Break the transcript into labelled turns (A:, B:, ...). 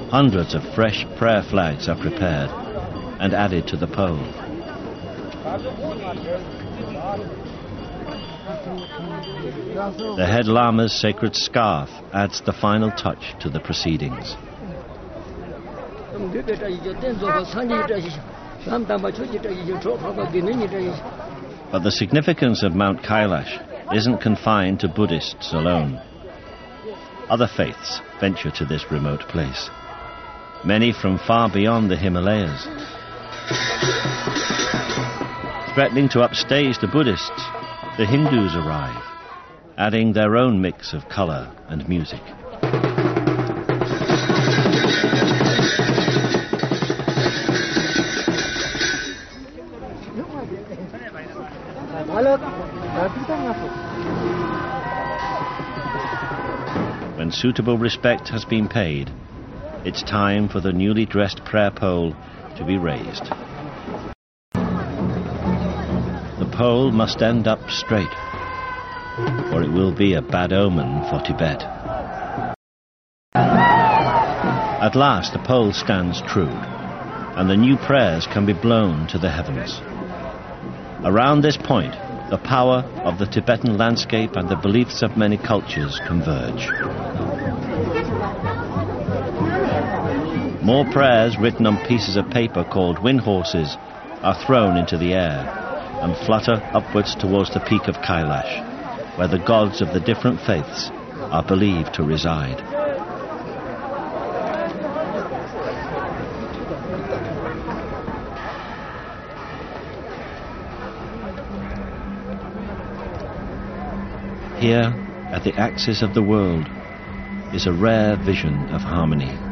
A: Hundreds of fresh prayer flags are prepared and added to the pole. The head Lama's sacred scarf adds the final touch to the proceedings. But the significance of Mount Kailash isn't confined to Buddhists alone. Other faiths venture to this remote place. Many from far beyond the Himalayas. Threatening to upstage the Buddhists, the Hindus arrive, adding their own mix of color and music. When suitable respect has been paid, it's time for the newly dressed prayer pole to be raised. The pole must end up straight, or it will be a bad omen for Tibet. At last the pole stands true, and the new prayers can be blown to the heavens. Around this point, the power of the Tibetan landscape and the beliefs of many cultures converge. More prayers written on pieces of paper called wind horses are thrown into the air and flutter upwards towards the peak of Kailash, where the gods of the different faiths are believed to reside. Here, at the axis of the world, is a rare vision of harmony.